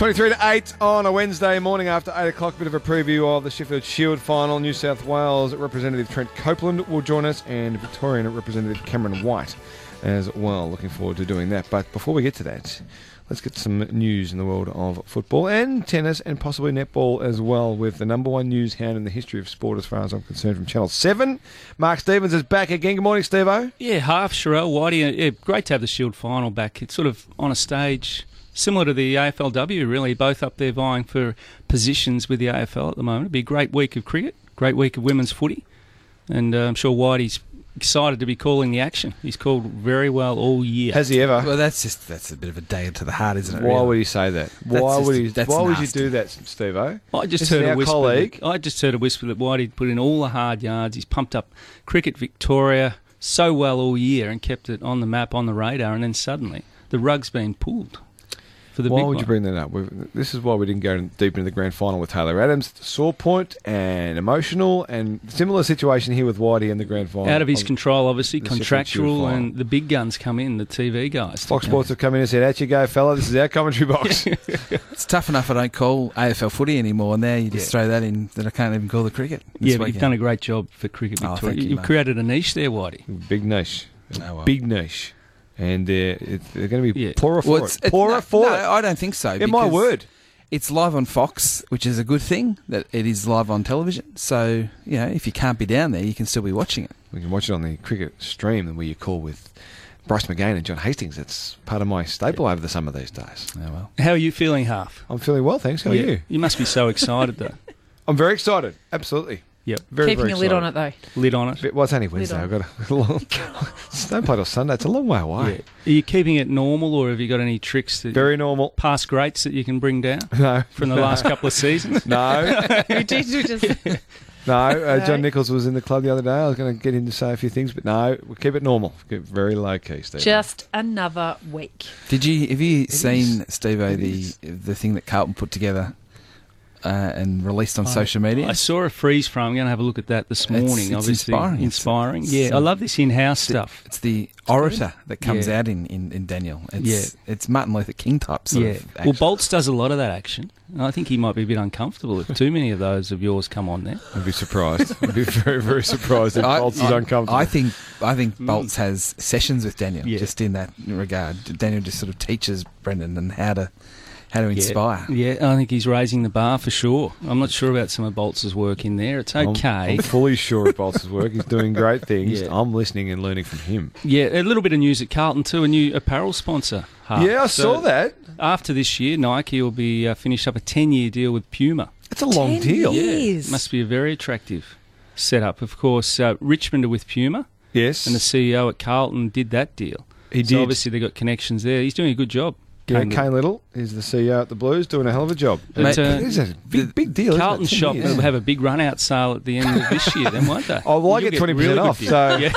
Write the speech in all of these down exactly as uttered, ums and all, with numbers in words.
twenty-three to eight on a Wednesday morning after eight o'clock. Bit of a preview of the Sheffield Shield final. New South Wales Representative Trent Copeland will join us, and Victorian Representative Cameron White as well. Looking forward to doing that. But before we get to that, let's get some news in the world of football and tennis and possibly netball as well, with the number one news hound in the history of sport as far as I'm concerned from Channel seven. Mark Stevens is back again. Good morning, Steve-O. Yeah, half Sherelle Whitey. Yeah, great to have the Shield final back. It's sort of on a stage similar to the A F L W, really, both up there vying for positions with the A F L at the moment. It'll be a great week of cricket, great week of women's footy, and uh, I'm sure Whitey's excited to be calling the action. He's called very well all year. Has he ever? Well, that's just that's a bit of a dagger to the heart, isn't it? Why really? would he say that? That's Why just- would he? that's Why would you nasty. do that, Steve-O? I just This heard is a our whisper. colleague. That, I just heard a whisper that Whitey put in all the hard yards. He's pumped up Cricket Victoria so well all year and kept it on the map, on the radar, and then suddenly the rug's been pulled for the Why big would one. you bring that up? We've, this is why we didn't go deep into the grand final with Taylor Adams. Sore point and emotional, and similar situation here with Whitey in the grand final. Out of his control, obviously, the Sheffield Shield contractual, final. and the big guns come in, the T V guys. Fox Sports have come in and said, out you go, fella, this is our commentary box. It's tough enough I don't call A F L footy anymore, and now you just Yeah. throw that in that I can't even call the cricket. this Yeah, but you've weekend. done a great job for Cricket Oh, Victoria. thank you, You've mate. created a niche there, Whitey. Big niche. Oh, well. Big niche. And uh, it, they're going to be Yeah. poorer for Well, it. Poorer no, for no, it. I don't think so. In my because word. It's live on Fox, which is a good thing, that it is live on television. So, you know, if you can't be down there, you can still be watching it. We can watch it on the cricket stream where you call with Bryce McGain and John Hastings. It's part of my staple over the summer these days. Oh, well. How are you feeling, Half? I'm feeling well, thanks. How are Yeah. you? You must be so excited, though. I'm very excited. Absolutely. Yep. Very, Keeping very a lid on excited. it, though. Lid on it. Bit- Well, it's only Wednesday. on. I've got a long... Don't play till Sunday. It's a long way away. Yeah. Are you keeping it normal, or have you got any tricks that Very normal. past greats that you can bring down No. from the last couple of seasons? No. You did you just No. Uh, No. John Nichols was in the club the other day. I was going to get him to say a few things, but no. We'll keep it normal. Keep it very low key, Steve. just another week. Did you have you seen, is. Steve-O, It the is. the thing that Carlton put together uh, and released on I- social media? I saw a freeze frame. I'm going to have a look at that this It's- morning. it's Obviously, inspiring. It's- inspiring. it's- yeah, I love this in-house stuff. It's the orator that comes Yeah. out in, in, in Daniel. It's, Yeah. it's Martin Luther King type sort Yeah. of Well, action. Bolts does a lot of that action. And I think he might be a bit uncomfortable if too many of those of yours come on there. I'd be surprised. I'd be very, very surprised if I, Bolts is I- uncomfortable. I think I think Mm. Bolts has sessions with Daniel, Yeah. just in that regard. Daniel just sort of teaches Brendan and how to how to inspire. Yeah, I think he's raising the bar for sure. I'm not sure about some of Bolts' work in there. It's I'm- okay. I'm, fully sure of Bolts' work. He's doing great things. Yeah. I'm listening and learning from him. Yeah, a little bit of news at Carlton too, a new apparel sponsor. Half. Yeah, I So saw that. After this year, Nike will be uh, finished up a ten-year deal with Puma. It's a long Ten deal. years. Must be a very attractive setup. Of course, uh, Richmond are with Puma, Yes. and the C E O at Carlton did that deal. He So did. obviously they got connections there. He's doing a good job. Yeah, Kane Kane Little is the C E O at the Blues, doing a hell of a job. But, Mate, uh, it is a big, big deal. isn't it? Carlton ten shop years. will have a big run-out sale at the end of this year, then, won't they? Oh, well, I You'll get twenty percent really good off, deal. so- Yeah.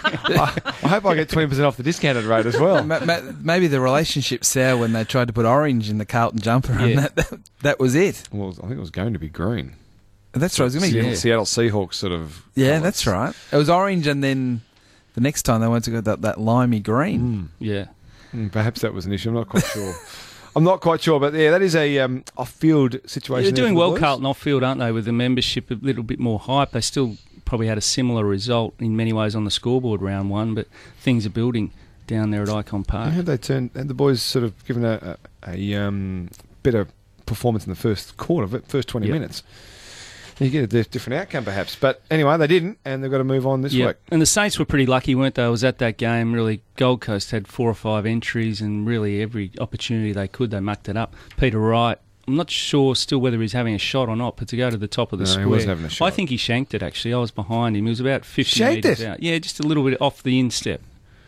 I, I hope I get twenty percent off the discounted rate as well. Ma- ma- maybe the relationship sour when they tried to put orange in the Carlton jumper, and Yeah. that, that that was it. Well, I think it was going to be green. That's right. It was going to be Yeah. Seattle Seahawks sort of. Yeah, colours. that's right. It was orange, and then the next time they went to go that, that limey green. Mm. yeah. Mm, perhaps that was an issue. I'm not quite sure. I'm not quite sure, but yeah, that is a um, off-field situation. They're there doing for the well, Blues. Carlton, off-field, aren't they, with the membership a little bit more hype. They still probably had a similar result in many ways on the scoreboard round one, but things are building down there at Icon How Park. had they turned? Had the boys sort of given a, a, a um, better performance in the first quarter, first twenty Yep. minutes? You get a di- different outcome, perhaps. But anyway, they didn't, and they've got to move on this Yeah, week. and the Saints were pretty lucky, weren't they? I was at that game. Really, Gold Coast had four or five entries, and really every opportunity they could, they mucked it up. Peter Wright, I'm not sure still whether he's having a shot or not, but to go to the top of the No, he square, wasn't having a shot. I think he shanked it. Actually, I was behind him. He was about fifty Shanked metres it? out. Yeah, just a little bit off the instep.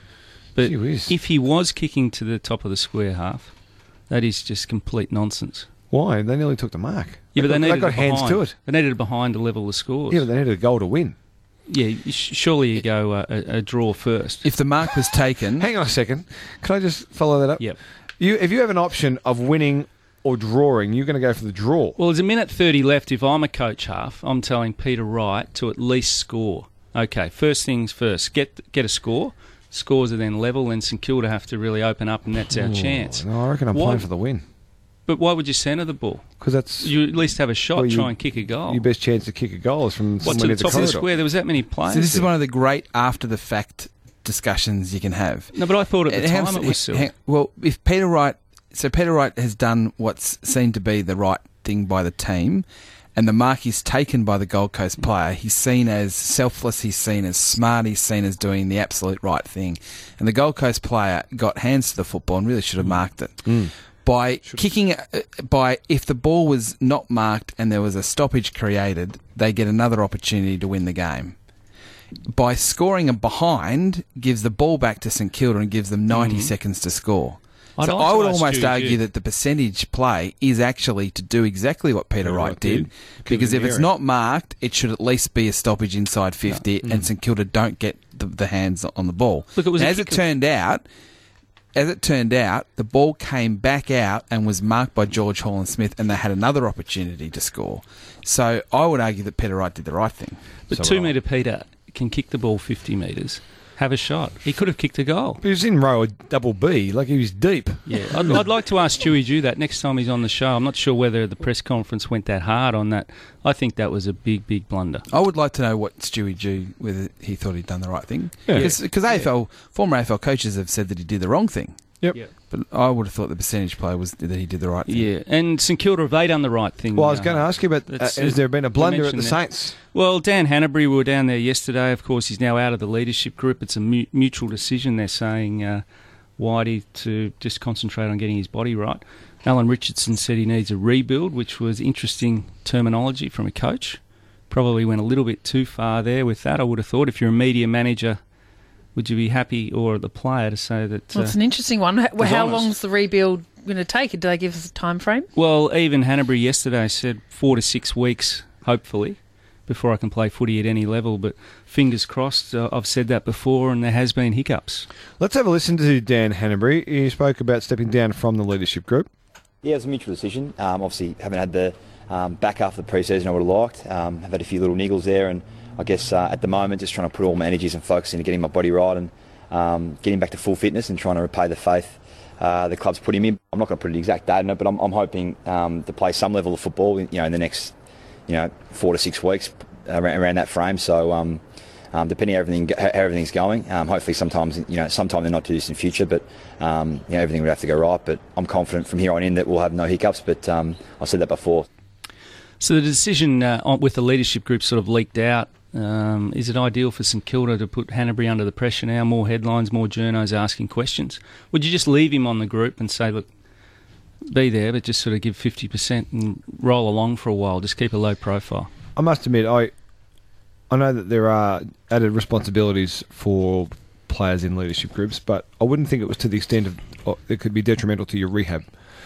But Gee whiz. if he was kicking to the top of the square half, that is just complete nonsense. Why? They nearly took the mark. Yeah, but they got, needed they got it hands behind. to it. They needed it behind to level the scores. Yeah, but they needed a goal to win. Yeah, you sh- surely you go uh, a, a draw first. If the mark was taken, Hang on a second. Can I just follow that up? Yep. You, if you have an option of winning or drawing, you're going to go for the draw. Well, there's a minute thirty left. If I'm a coach half, I'm telling Peter Wright to at least score. Okay, first things first. Get get a score. Scores are then level, and St Kilda have to really open up, and that's our Oh, chance. No, I reckon I'm Why- playing for the win. But why would you centre the ball? Because that's You at least have a shot, Well, you- try and kick a goal. your best chance to kick a goal is from What, somewhere to near the the top of the corridor. square? There was that many players. So this is there. one of the great after-the-fact discussions you can have. No, but I thought at the It time has- it was silly. hang- Well, if Peter Wright... So Peter Wright has done what's seen to be the right thing by the team, and the mark is taken by the Gold Coast player. He's seen as selfless, he's seen as smart, he's seen as doing the absolute right thing. And the Gold Coast player got hands to the football and really should have marked it. By kicking, uh, by if the ball was not marked and there was a stoppage created, they get another opportunity to win the game. By scoring a behind, gives the ball back to St Kilda and gives them ninety Mhm. seconds to score. I'd so like I to would ask almost you, argue Ju- that the percentage play is actually to do exactly what Peter Peter Wright Wright did, did. because Keep it if in it's the area. not marked, it should at least be a stoppage inside fifty, and St Kilda don't get the, the hands on the ball. Look, it was a as it kick of- turned out, as it turned out, the ball came back out and was marked by George Holland Smith, and they had another opportunity to score. So I would argue that Peter Wright did the right thing. But So two would I. metre Peter can kick the ball fifty metres, have a shot. He could have kicked a goal. But he was in row double B, like he was deep. Yeah, I'd, I'd like to ask Stewie Jew that next time he's on the show. I'm not sure whether the press conference went that hard on that. I think that was a big, big blunder. I would like to know what Stewie Jew, whether he thought he'd done the right thing. Yeah. Because A F L, former A F L coaches have said that he did the wrong thing. Yep. Yeah. But I would have thought the percentage play was that he did the right thing. Yeah, and St Kilda, have they done the right thing? Well, I was uh, going to ask you about, uh, That's, has uh, there been a blunder at mention the that. Saints? Well, Dan Hanbury, we were down there yesterday. Of course, he's now out of the leadership group. It's a mu- mutual decision. They're saying uh, Whitey to just concentrate on getting his body right. Alan Richardson said he needs a rebuild, which was interesting terminology from a coach. Probably went a little bit too far there with that, I would have thought. If you're a media manager, would you be happy, or the player, to say that... Well, Uh, it's an interesting one. How, how honest. long's the rebuild going to take? Did they give us a time frame? well, even Hanbury yesterday said four to six weeks, hopefully, before I can play footy at any level. But fingers crossed, uh, I've said that before, and there has been hiccups. Let's have a listen to Dan Hanbury. He spoke about stepping down from the leadership group. Yeah, it was a mutual decision. Um, obviously, haven't had the um, back after the pre-season I would have liked. Um, I've had a few little niggles there, and I guess uh, at the moment just trying to put all my energies and focus into getting my body right and um, getting back to full fitness and trying to repay the faith uh, the club's put him in. I'm not going to put an exact date on it, but I'm, I'm hoping um, to play some level of football, in, you know, in the next, you know, four to six weeks around, around that frame. So. Um, Um, depending on everything, how everything's going, um, hopefully sometimes, you know, sometime in the not too distant future, but um, you know, everything would have to go right. But I'm confident from here on in that we'll have no hiccups. But um, I said that before. So the decision uh, on, with the leadership group sort of leaked out. Um, is it ideal for St Kilda to put Hanbury under the pressure now? More headlines, more journos asking questions. Would you just leave him on the group and say, look, be there, but just sort of give fifty percent and roll along for a while, just keep a low profile? I must admit, I I know that there are added responsibilities for players in leadership groups, but I wouldn't think it was to the extent of oh, it could be detrimental to your rehab.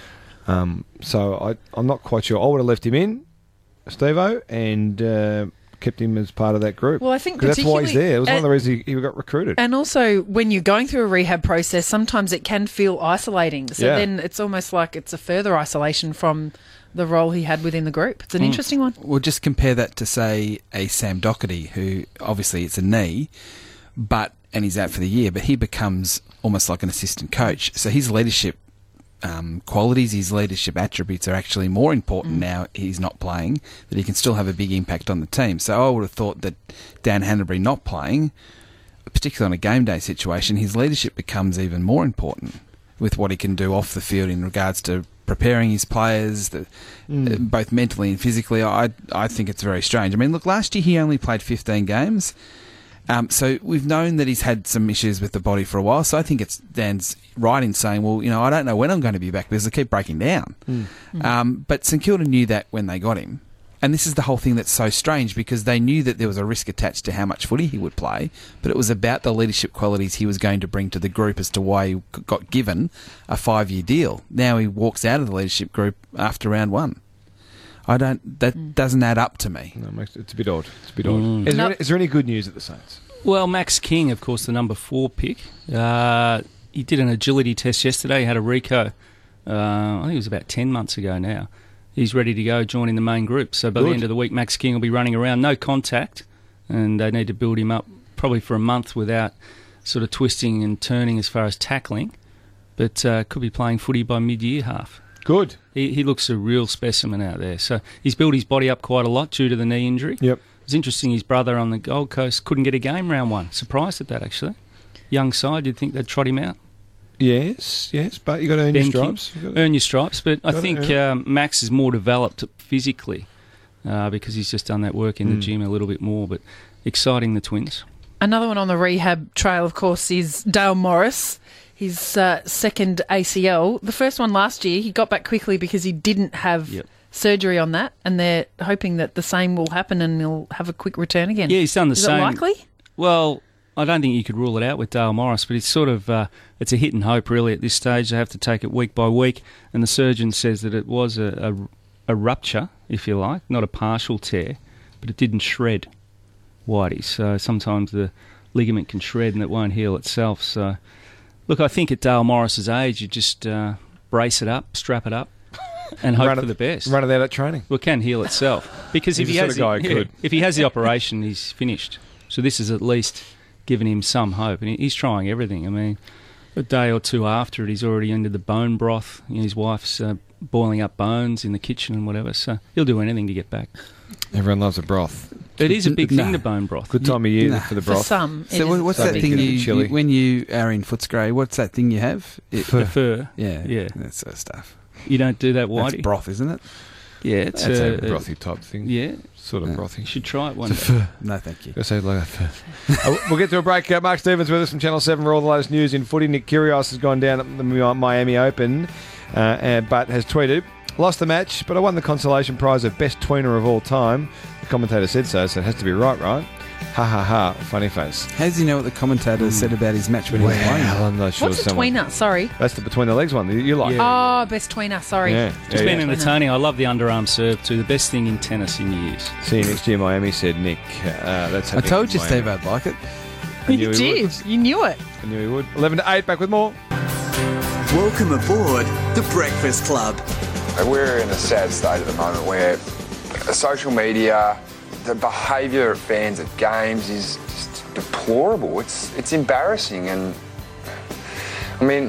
Um, so I, I'm not quite sure. I would have left him in, Steve-O, and uh, kept him as part of that group. Well, I think 'Cause that's why he's particularly- there. It was one of the uh, reasons he, he got recruited. And also, when you're going through a rehab process, sometimes it can feel isolating. So Yeah. then it's almost like it's a further isolation from the role he had within the group. It's an Hmm. interesting one. We'll just compare that to, say, a Sam Doherty, who obviously it's a knee, but and he's out for the year, but he becomes almost like an assistant coach. So his leadership um, qualities, his leadership attributes are actually more important now he's not playing, that he can still have a big impact on the team. So I would have thought that Dan Hanbury not playing, particularly on a game day situation, his leadership becomes even more important with what he can do off the field in regards to preparing his players, the, uh, both mentally and physically. I I think it's very strange. I mean, look, last year he only played fifteen games. Um, so we've known that he's had some issues with the body for a while. So I think it's Dan's right in saying, well, you know, I don't know when I'm going to be back because I keep breaking down. Um, but St Kilda knew that when they got him. And this is the whole thing that's so strange, because they knew that there was a risk attached to how much footy he would play, but it was about the leadership qualities he was going to bring to the group as to why he got given a five-year deal. Now he walks out of the leadership group after round one. I don't. That doesn't add up to me. No, it makes- it's a bit odd. It's a bit odd. Mm. Is, No. there any, is there any good news at the Saints? Well, Max King, of course, the number four pick. Uh, he did an agility test yesterday. He had a Rico, uh, I think it was about ten months ago now. He's ready to go, joining the main group. So by Good. the end of the week, Max King will be running around, no contact, and they need to build him up probably for a month without sort of twisting and turning as far as tackling, but uh, could be playing footy by mid-year half. Good. He, he looks a real specimen out there. So he's built his body up quite a lot due to the knee injury. Yep. It was interesting, his brother on the Gold Coast couldn't get a game round one. Surprised at that, actually. Young side, you'd think they'd trot him out. Yes, yes, but you got to earn Ben your stripes. King, You gotta- earn your stripes. But I Gotta think earn. um, Max is more developed physically uh, because he's just done that work in the Mm. gym a little bit more. But exciting, the Twins. Another one on the rehab trail, of course, is Dale Morris. His uh, second A C L. The first one last year, he got back quickly because he didn't have Yep. surgery on that, and they're hoping that the same will happen and he'll have a quick return again. Yeah, he's done the is same. it likely? Well, I don't think you could rule it out with Dale Morris, but it's sort of uh, it's a hit and hope really at this stage. They have to take it week by week, and the surgeon says that it was a, a, a rupture, if you like, not a partial tear, but it didn't shred Whitey. So sometimes the ligament can shred and it won't heal itself. So, look, I think at Dale Morris's age, you just uh, brace it up, strap it up, and hope Run for it- the best. Run it out at training. Well, it can heal itself because if He's he the has sort of the, guy who yeah, could. if he has the operation, he's finished. So this has at least given him some hope, and he, he's trying everything. I mean, a day or two after it, he's already into the bone broth. You know, his wife's uh, boiling up bones in the kitchen and whatever. So he'll do anything to get back. Everyone loves a broth. It is a big No. thing, the bone broth. Good time of year Nah. for the For broth. some. it So what, is what's a that big thing Something you, chilly. you when you are in Footscray? What's that thing you have? It, The fur. yeah, Yeah. that sort of stuff. You don't do that, That's Whitey. broth, isn't it? Yeah, it's That's a uh, brothy type thing. Yeah, Sort of Yeah. brothy. you should try it one It's day. a fur. No, thank you. Gonna say it like that. Uh, we'll get to a break. Uh, Mark Stevens with us from Channel seven for all the latest news in footy. Nick Kyrgios has gone down at the Mi- Miami Open, uh, and, but has tweeted, lost the match, but I won the consolation prize of best tweener of all time. The commentator said so, so it has to be right, right? Ha ha ha, funny face. How does he know what the commentator said about his match when he was playing? Well, I'm not sure. What's a someone- tweener? Sorry. That's the between the legs one that you like. Yeah. Oh, best tweener. Sorry. Yeah. Just yeah, been yeah. entertaining. I love the underarm serve too. The best thing in tennis in years. See you next year, Miami, said Nick. Uh, that's I happening told in you, Miami. Steve, I'd like it. I knew You he did. would. You knew it. I knew he would. eleven to eight, back with more. Welcome aboard the Breakfast Club. We're in a sad state at the moment where social media, the behaviour of fans at games is just deplorable. It's it's embarrassing, and I mean,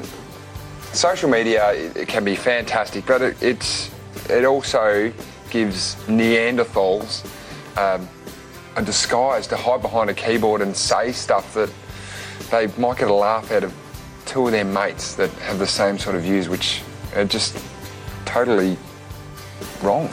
social media it, it can be fantastic, but it, it's it also gives Neanderthals um, a disguise to hide behind a keyboard and say stuff that they might get a laugh out of two of their mates that have the same sort of views, which are just totally wrong.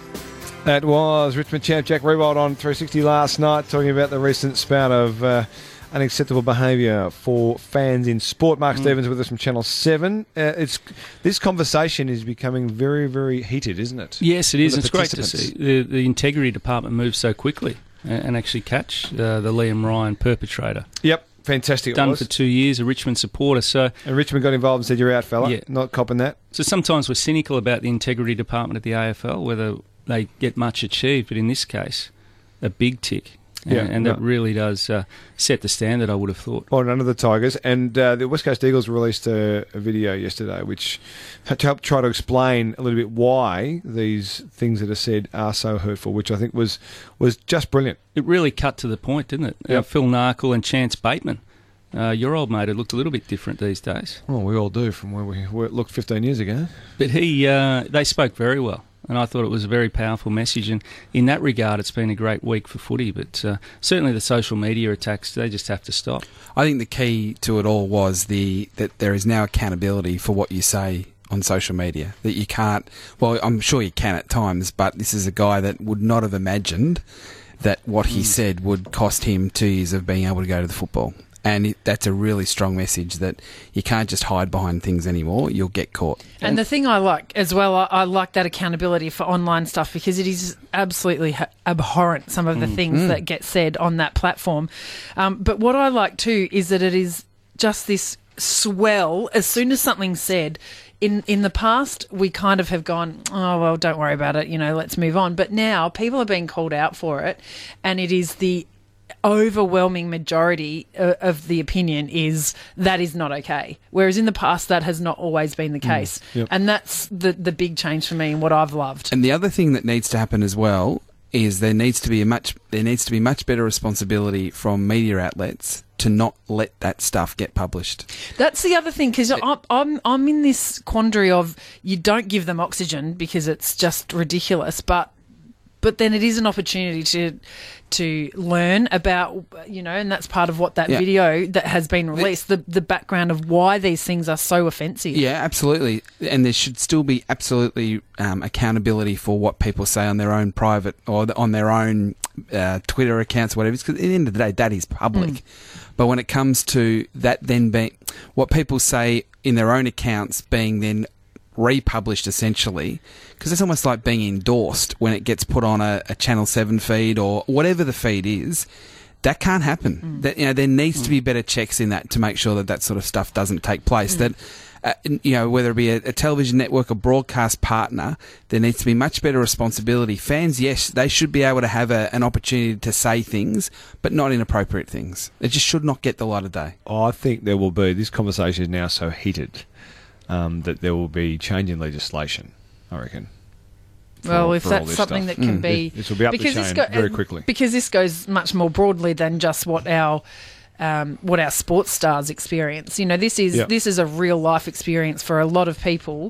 That was Richmond champ Jack Riewoldt on three sixty last night, talking about the recent spout of uh, unacceptable behaviour for fans in sport. Mark Stevens with us from Channel seven. Uh, it's this conversation is becoming very, very heated, isn't it? Yes, it is. For It's the great to participants. see the, the integrity department move so quickly and, and actually catch uh, the Liam Ryan perpetrator. Yep, fantastic. It Done was. for two years, a Richmond supporter. So, And Richmond got involved and said, "You're out, fella." Yeah. Not copping that. so sometimes we're cynical about the integrity department at the A F L, whether they get much achieved. But in this case, a big tick. And, Yeah, and no. that really does uh, set the standard, I would have thought. Well, none of the Tigers. And uh, the West Coast Eagles released a, a video yesterday which had to help try to explain a little bit why these things that are said are so hurtful, which I think was was just brilliant. It really cut to the point, didn't it? Yep. Uh, Phil Narkle and Chance Bateman. Uh, your old mate had looked a little bit different these days. Well, we all do from where we were, looked fifteen years ago. But he, uh, they spoke very well, and I thought it was a very powerful message. And in that regard, it's been a great week for footy. But uh, certainly the social media attacks, they just have to stop. I think the key to it all was the that there is now accountability for what you say on social media. That you can't. Well, I'm sure you can at times, but this is a guy that would not have imagined that what he said would cost him two years of being able to go to the football. And it, that's a really strong message that you can't just hide behind things anymore. You'll get caught. And the thing I like as well, I, I like that accountability for online stuff because it is absolutely ha- abhorrent, some of the things that get said on that platform. Um, but what I like too is that it is just this swell. As soon as something's said, in, in the past, we kind of have gone, oh, well, don't worry about it, you know, let's move on. But now people are being called out for it, and it is the overwhelming majority uh, of the opinion is that is not okay. Whereas in the past, that has not always been the case. yep. And that's the, the big change for me and what I've loved. And the other thing that needs to happen as well, is there needs to be a much there needs to be much better responsibility from media outlets to not let that stuff get published. That's the other thing, because I'm, I'm I'm in this quandary of you don't give them oxygen because it's just ridiculous, but but then it is an opportunity to to learn about, you know, and that's part of what that Yeah. video that has been released, the the background of why these things are so offensive. Yeah, absolutely. And there should still be absolutely um, accountability for what people say on their own private or on their own uh, Twitter accounts, whatever. Because at the end of the day, that is public. Mm. But when it comes to that then being what people say in their own accounts being then republished essentially, because it's almost like being endorsed when it gets put on a, a Channel seven feed or whatever the feed is. That can't happen. Mm. That, you know, there needs mm. to be better checks in that to make sure that that sort of stuff doesn't take place. Mm. That uh, you know, whether it be a, a television network or broadcast partner, there needs to be much better responsibility. Fans, yes, they should be able to have a, an opportunity to say things, but not inappropriate things. It just should not get the light of day. Oh, I think there will be. This conversation is now so heated um, that there will be change in legislation, I reckon. Well, For, if for that's something stuff. that can Mm. be... This, this will be up the chain go- very quickly. Because this goes much more broadly than just what our... Um, what our sports stars experience. You know, this is Yep. this is a real life experience for a lot of people.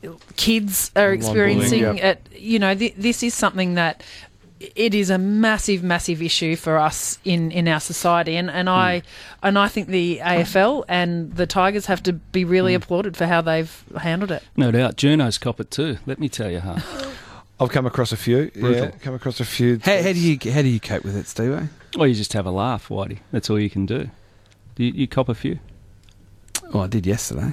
Kids are Online experiencing bullying, yep. it. You know, th- this is something that it is a massive, massive issue for us in, in our society, and, and I and I think the A F L and the Tigers have to be really applauded for how they've handled it. No doubt. Journos cop it too, let me tell you, huh? I've come across a few. Brutal. Yeah, come across a few. How, how do you how do you cope with it, Steve? Well, you just have a laugh, Whitey. That's all you can do. You, you cop a few. Oh, I did yesterday.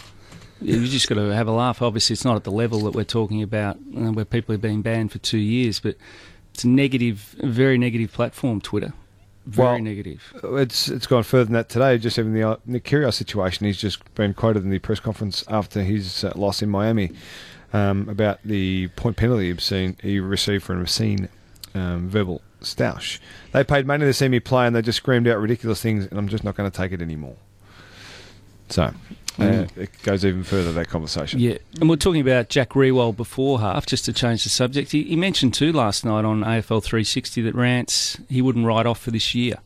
You just got to have a laugh. Obviously, it's not at the level that we're talking about, uh, where people have been banned for two years, but it's a negative, a very negative platform, Twitter. Very Well, negative. It's it's gone further than that today. Just even the uh, Nick Kyrgios situation. He's just been quoted in the press conference after his uh, loss in Miami um, about the point penalty he, seen, he received for an obscene um, verbal stoush. They paid money to see me play, and they just screamed out ridiculous things, and I'm just not going to take it anymore. So uh, Mm. it goes even further, that conversation. Yeah, and we're talking about Jack Riewoldt before half, just to change the subject. He, he mentioned too last night on A F L three sixty that Rance, he wouldn't write off for this year.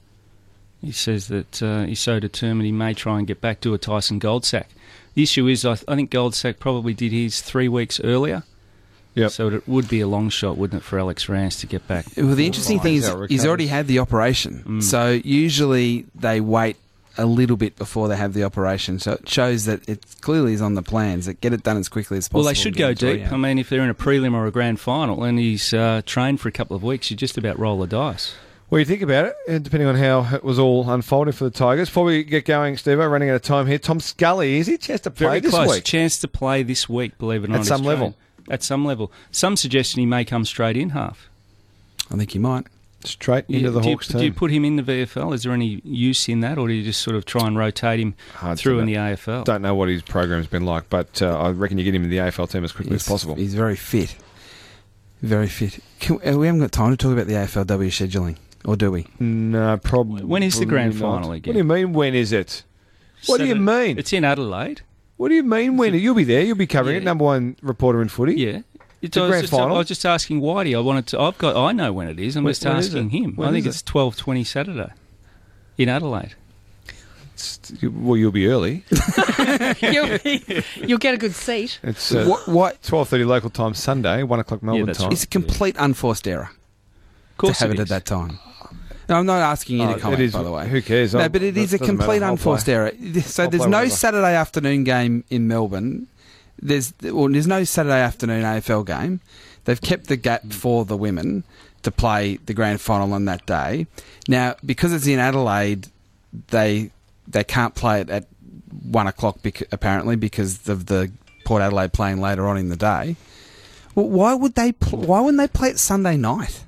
He says that uh, he's so determined he may try and get back to a Tyson Goldsack. The issue is, I, th- I think Goldsack probably did his three weeks earlier. Yep. So it would be a long shot, wouldn't it, for Alex Rance to get back? Well, the interesting thing is how it he's already recovers. had the operation. Mm. So usually they wait a little bit before they have the operation. So it shows that it clearly is on the plans, that get it done as quickly as possible. Well, they should and go get into deep. rehab. I mean, if they're in a prelim or a grand final and he's uh, trained for a couple of weeks, you just about roll the dice. Well, you think about it, and depending on how it was all unfolding for the Tigers. Before we get going, Steve-o, running out of time here. Tom Scully, is he a chance to play Very this close. week? Chance to play this week, believe it or not. At some He's level. trained. At some level. Some suggestion he may come straight in half. I think he might. Straight into Yeah, the do you, Hawks do you team. put him in the V F L? Is there any use in that, or do you just sort of try and rotate him Hard to through in know. the A F L? Don't know what his program's been like, but uh, I reckon you get him in the A F L team as quickly He's, as possible. He's very fit. Very fit. Can, uh, we haven't got time to talk about the A F L W scheduling, or do we? No, probably. When is the grand not. final again? What do you mean, when is it? What do you Seven- mean? It's in Adelaide. What do you mean, when? You'll be there. You'll be covering it. Yeah. Number one reporter in footy. Yeah. It's The I was grand just, final? I was just asking Whitey. I wanted to. I've got. I know when it is. I'm When- just when is asking it? him. When I think is it's twelve twenty Saturday in Adelaide. It's- well, you'll be early. you'll, be- you'll get a good seat. It's uh, What? What? twelve thirty local time Sunday, one o'clock Melbourne that's time. right. It's a complete unforced error Of course, to have it, it at is. that time. No, I'm not asking you Oh, to comment, it is, by the way. Who cares? No, I'll- but it that is a doesn't matter. complete I'll unforced play. error. So I'll there's play no whatever. Saturday afternoon game in Melbourne. There's well, there's no Saturday afternoon A F L game. They've kept the gap for the women to play the grand final on that day. Now, because it's in Adelaide, they they can't play it at one o'clock bec- apparently because of the Port Adelaide playing later on in the day. Well, why would they? Pl- why wouldn't they play it Sunday night?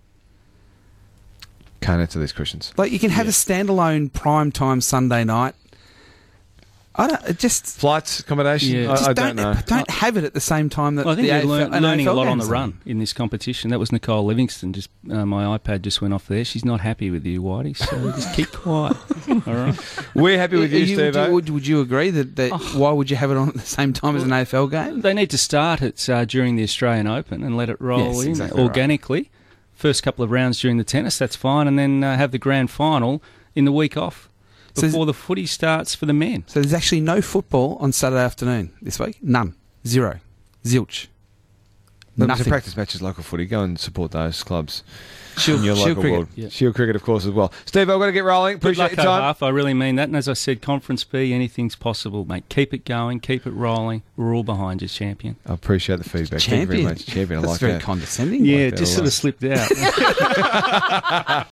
Can't answer these questions. Like you can have a standalone prime time Sunday night. I don't it just. Flights, accommodation. Yeah. I, Just I don't know. Don't have it at the same time that I think the you're A F L learn, an learning A F a L lot on the game's run in this competition. That was Nicole Livingston. Just uh, my iPad just went off there. She's not happy with you, Whitey. So just keep quiet. All right. We're happy with you, Are you- would, Steve. you, would, would you agree that, that Oh. why would you have it on at the same time as an A F L game? They need to start it uh, during the Australian Open and let it roll Yes, in exactly right. organically. first couple of rounds during the tennis, that's fine, and then uh, have the grand final in the week off So before the footy starts for the men. So there's actually no football on Saturday afternoon this week? None. Zero. Zilch. Look, Nothing. some practice matches, local footy. Go and support those clubs Shield- in your Shield local cricket. world. Yeah. Shield cricket, of course, as well. Steve, I've got to get rolling. Good Appreciate luck, your time. half. I really mean that. And as I said, Conference B, anything's possible, mate. Keep it going. Keep it rolling. We're all behind you, champion. I appreciate the feedback. Thank you very Champion. much. Champion, I That's like very that. condescending. Yeah, that just a sort lot. of slipped out.